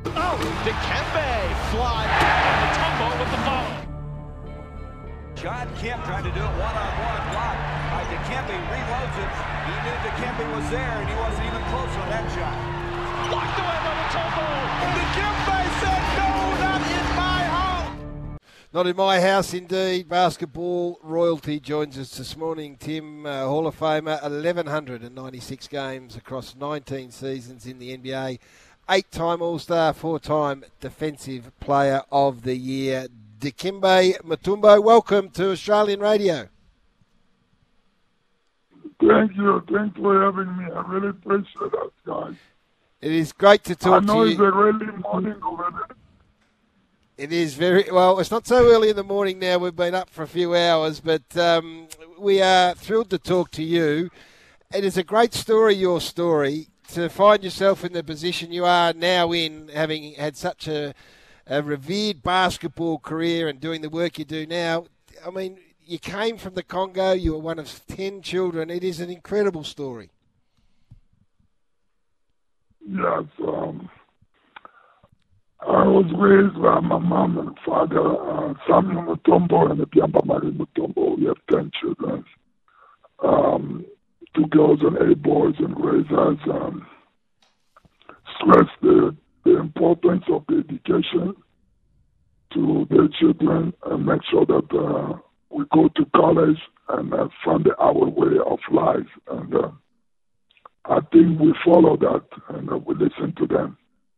Oh, Dikembe fly. Mutombo with the follow. John Kemp trying to do it one-on-one, block by Dikembe, reloads it. He knew Dikembe was there, and he wasn't even close on that shot. Blocked away by Mutombo. Dikembe said, no, not in my house. Not in my house, indeed. Basketball royalty joins us this morning. Tim, Hall of Famer, 1,196 games across 19 seasons in the NBA. 8-time All-Star, 4-time Defensive Player of the Year. Dikembe Mutombo, welcome to Australian Radio. Thank you. Thanks for having me. I really appreciate that, guys. It is great to talk to you. I know it's a early morning over there. It is very, well, it's not so early in the morning now. We've been up for a few hours, but we are thrilled to talk to you. It is a great story, your story, to find yourself in the position you are now in, having had such a revered basketball career and doing the work you do now. I mean, you came from the Congo. You were one of 10 children. It is an incredible story. Yes, I was raised by my mom and father, Samuel Mutombo and Biamba Marie Mutombo. We have 10 children, 2 girls and 8 boys, and raised us stress the importance of the education to their children and make sure that we go to college and find our way of life. And I think we follow that and we listen to them.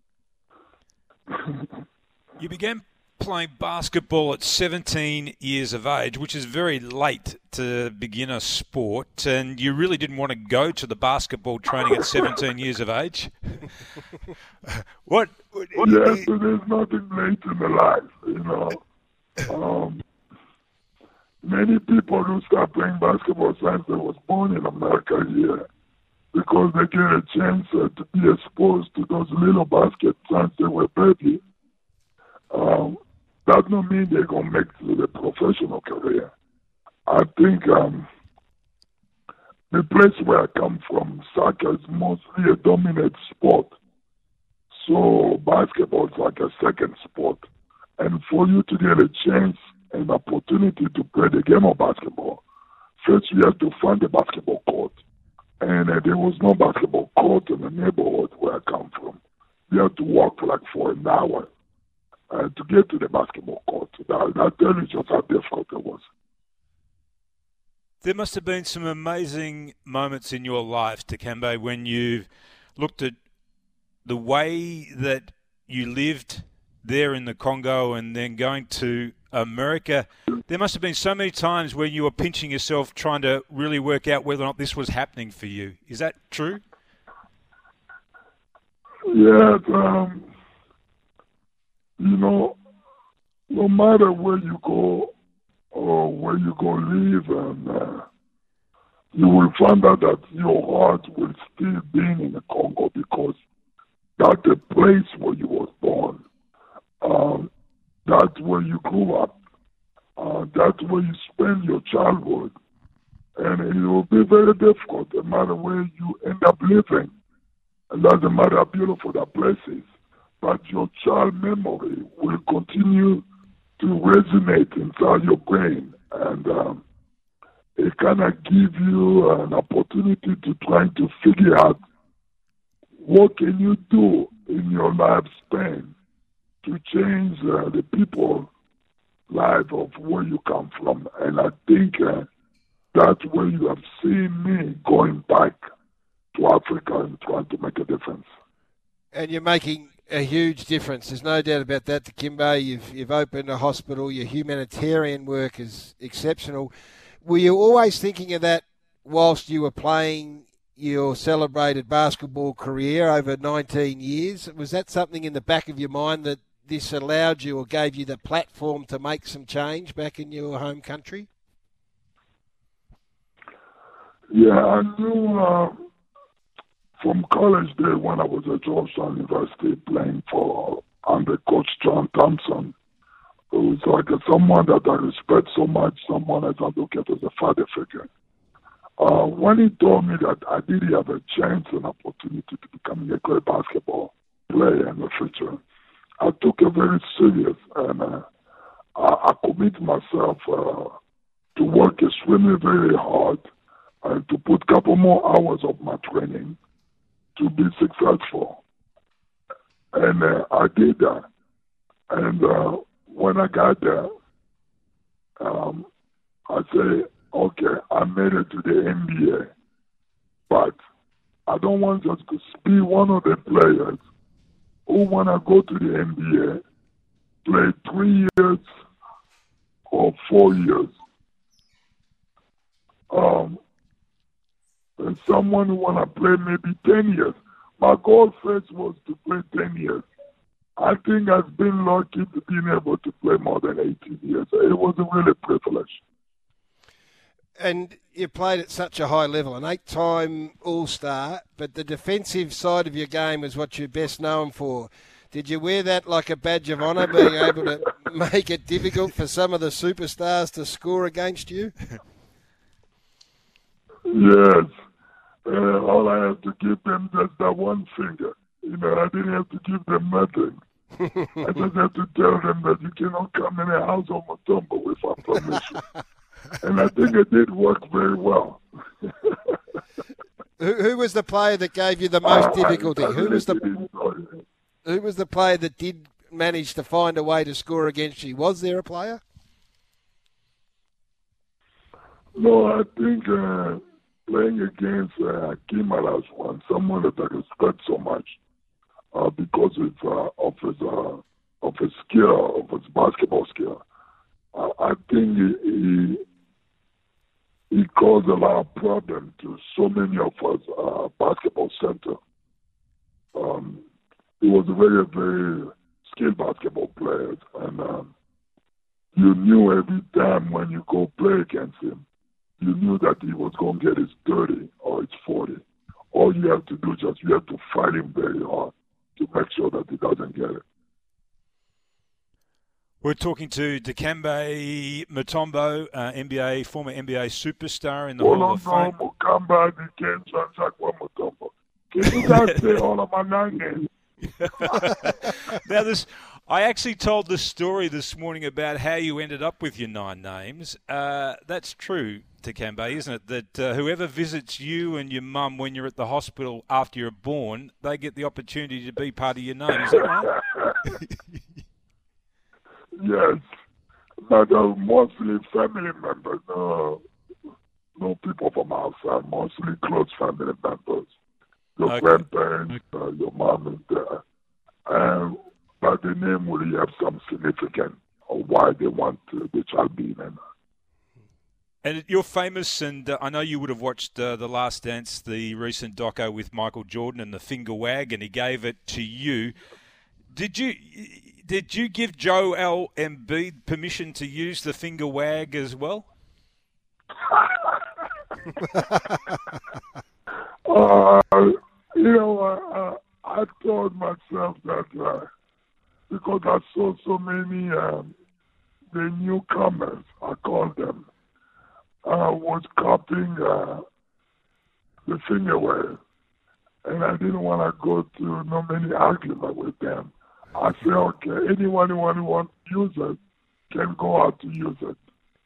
You began playing basketball at 17 years of age, which is very late to begin a sport, and you really didn't want to go to the basketball training at 17 years of age. What? Yes, there's nothing late in the life, you know. Many people who start playing basketball since they was born in America here because they get a chance to be exposed to those little baskets since they were baby. That don't mean they're going to make it to the professional career. I think the place where I come from, soccer is mostly a dominant sport. So basketball is like a second sport. And for you to get a chance and opportunity to play the game of basketball, first you have to find a basketball court. And there was no basketball court in the neighborhood where I come from. You have to walk for an hour to get to the basketball court. That tells you just how difficult it was. There must have been some amazing moments in your life, Dikembe, when you looked at the way that you lived there in the Congo and then going to America. There must have been so many times where you were pinching yourself trying to really work out whether or not this was happening for you. Is that true? Yes, you know, no matter where you go or where you go live, and you will find out that your heart will still be in the Congo because that's the place where you was born. That's where you grew up. That's where you spend your childhood. And it will be very difficult no matter where you end up living. It doesn't matter how beautiful that place is. But your child memory will continue to resonate inside your brain. And it kind of gives you an opportunity to try to figure out what can you do in your lifespan to change the people life of where you come from. And I think that's where you have seen me going back to Africa and trying to make a difference. And you're making a huge difference. There's no doubt about that, Dikembe. You've opened a hospital. Your humanitarian work is exceptional. Were you always thinking of that whilst you were playing your celebrated basketball career over 19 years? Was that something in the back of your mind that this allowed you or gave you the platform to make some change back in your home country? Yeah, I knew from college day when I was at Georgetown University playing under Coach John Thompson. It was like someone that I respect so much, someone as I look at as a father figure. When he told me that I did have a chance and opportunity to become a great basketball play in the future, I took it very serious, and I commit myself to work extremely very hard and to put a couple more hours of my training to be successful. And I did that. And when I got there, I said, okay, I made it to the NBA, but I don't want just to be one of the players who want to go to the NBA, play 3 years or 4 years. And someone who want to play maybe 10 years. My goal first was to play 10 years. I think I've been lucky to being able to play more than 18 years. It was a really privilege. And you played at such a high level, an 8-time All-Star, but the defensive side of your game was what you're best known for. Did you wear that like a badge of honour, being able to make it difficult for some of the superstars to score against you? Yes. All I have to give them is that one finger. I didn't have to give them nothing. I just have to tell them that you cannot come in the house of Mutombo without permission. And I think it did work very well. Who was the player that gave you the most difficulty? Who was the player that did manage to find a way to score against you? Was there a player? No, I think playing against Hakeem Olajuwon, someone that I respect so much because of his skill, of his basketball skill. I think he caused a lot of problems to so many of us basketball center. He was a very, very skilled basketball player, and you knew every time when you go play against him, you knew that he was going to get his 30 or his 40. All you have to do is you have to fight him very hard to make sure that he doesn't get it. We're talking to Dikembe Mutombo, former NBA superstar in the Hall of Fame. Can you guys say all of my 9 names? Now, I actually told the story this morning about how you ended up with your 9 names. That's true, Dikembe, isn't it? That whoever visits you and your mum when you're at the hospital after you're born, they get the opportunity to be part of your name. Is that right? Yes, but mostly family members, no people from outside, mostly close family members. Your grandparents, your mom and dad. But the name will have some significance of why they want the child being in. And you're famous, and I know you would have watched The Last Dance, the recent doco with Michael Jordan and the finger wag, and he gave it to you. Did you give Joel Embiid permission to use the finger wag as well? I told myself that because I saw so many the newcomers, I call them, was copying the finger wave, and I didn't want to go to no many arguments with them. I said, okay, anyone who wants to use it can go out to use it.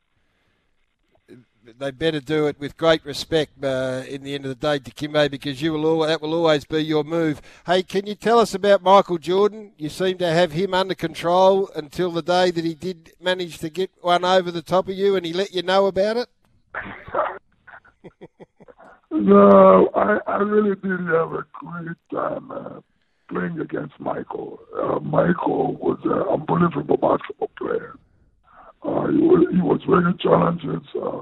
They better do it with great respect in the end of the day, Dikembe, because that will always be your move. Hey, can you tell us about Michael Jordan? You seem to have him under control until the day that he did manage to get one over the top of you and he let you know about it? No, I really did have a great time playing against Michael. Michael was an unbelievable basketball player. He was very challenging.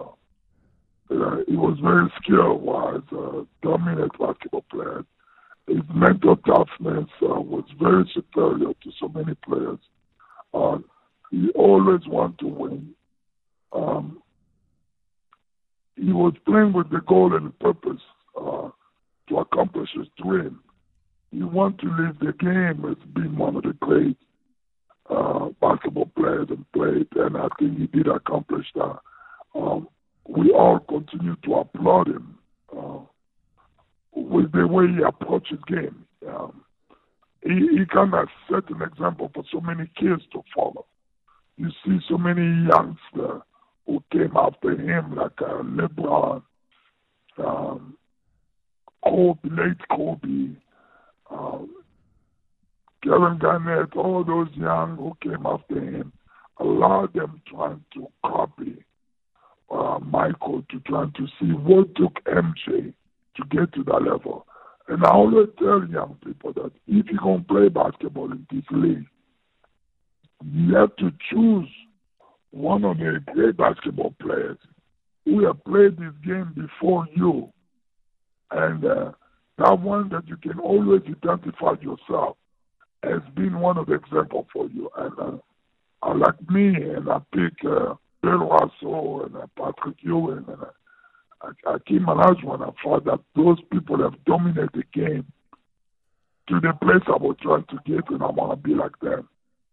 He was very skill-wise, dominant basketball player. His mental toughness was very superior to so many players. He always wanted to win. He was playing with the goal and purpose to accomplish his dream. He wanted to leave the game as being one of the great basketball players and played, and I think he did accomplish that. We all continue to applaud him with the way he approached his game. he kind of set an example for so many kids to follow. You see so many youngsters who came after him, like LeBron, Kobe, late Kobe, Kevin Garnett, all those young who came after him, a lot of them trying to copy Michael, to trying to see what took MJ to get to that level. And I always tell young people that if you're going to play basketball in this league, you have to choose one of the great basketball players who have played this game before you. And that one that you can always identify yourself as being one of the examples for you. And like me, and I pick Bill Russell and Patrick Ewing and Hakeem Olajuwon. I thought that those people have dominated the game to the place I was trying to get, and I want to be like them.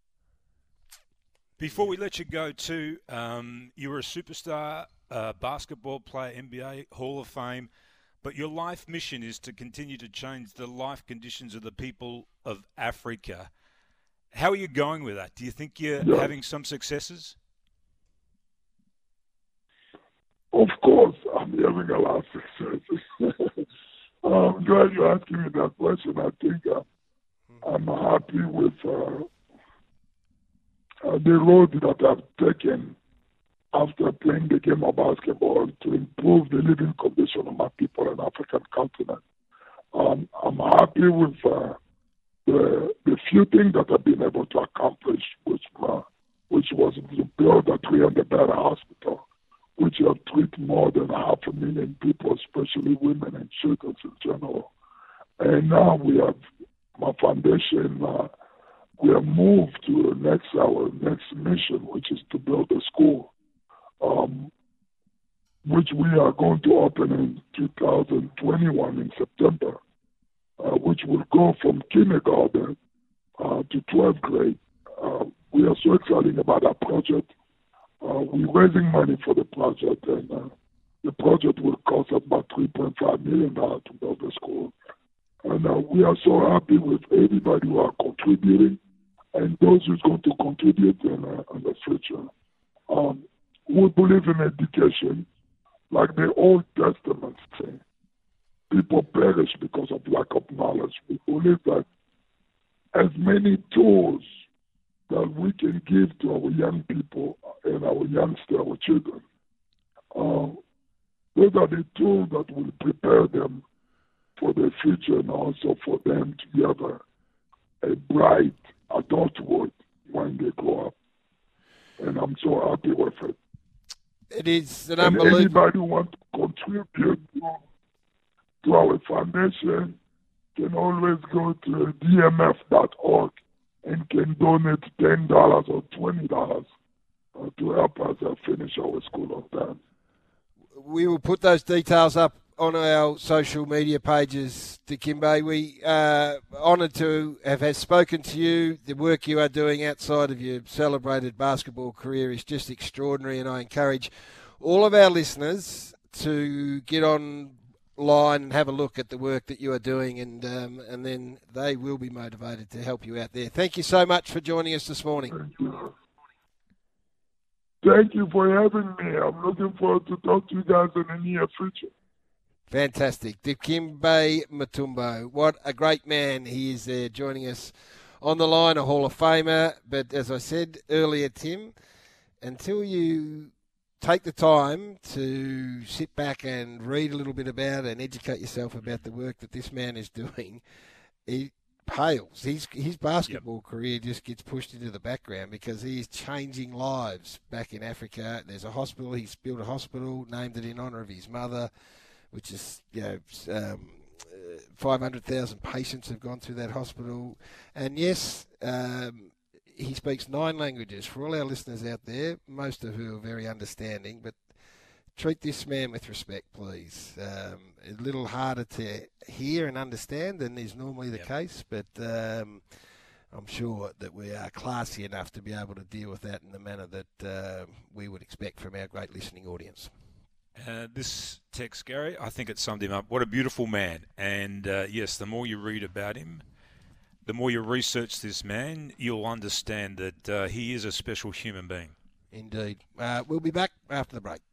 Before we let you go, too, you were a superstar basketball player, NBA Hall of Fame, but your life mission is to continue to change the life conditions of the people of Africa. How are you going with that? Do you think you're having some successes? Of course, I'm having a lot of successes. I'm glad you're asking me that question. I think I'm happy with the road that I've taken after playing the game of basketball to improve the living condition of my people in the African continent. I'm happy with the few things that I've been able to accomplish, which was to build a 300-bed hospital, which have treated more than 500,000 people, especially women and children in general. And now we have my foundation. We have moved to our next mission, which is to build a school, which we are going to open in 2021 in September, which will go from kindergarten to 12th grade. We are so excited about that project. We're raising money for the project, and the project will cost about $3.5 million to build the school. And we are so happy with everybody who are contributing and those who's going to contribute in the future. We believe in education, like the Old Testament say. People perish because of lack of knowledge. We believe that as many tools that we can give to our young people and our youngsters, our children, those are the tools that will prepare them for the future and also for them to have a bright adulthood when they grow up. And I'm so happy with it. It is an and unbelievable... anybody who wants to contribute to our foundation can always go to dmf.org and can donate $10 or $20 to help us finish our school on time. We will put those details up on our social media pages, Dikembe. We are honoured to have spoken to you. The work you are doing outside of your celebrated basketball career is just extraordinary, and I encourage all of our listeners to get online and have a look at the work that you are doing, and then they will be motivated to help you out there. Thank you so much for joining us this morning. Thank you. Thank you for having me. I'm looking forward to talk to you guys in the near future. Fantastic. Dikembe Mutombo. What a great man he is there joining us on the line, a Hall of Famer. But as I said earlier, Tim, until you take the time to sit back and read a little bit about and educate yourself about the work that this man is doing, it pales. His basketball career just gets pushed into the background because he is changing lives back in Africa. There's a hospital. He's built a hospital, named it in honour of his mother, which is, 500,000 patients have gone through that hospital. And yes, he speaks 9 languages. For all our listeners out there, most of who are very understanding, but treat this man with respect, please. A little harder to hear and understand than is normally the case, but I'm sure that we are classy enough to be able to deal with that in the manner that we would expect from our great listening audience. This text, Gary, I think it summed him up. What a beautiful man. And yes, the more you read about him, the more you research this man, you'll understand that he is a special human being. Indeed. We'll be back after the break.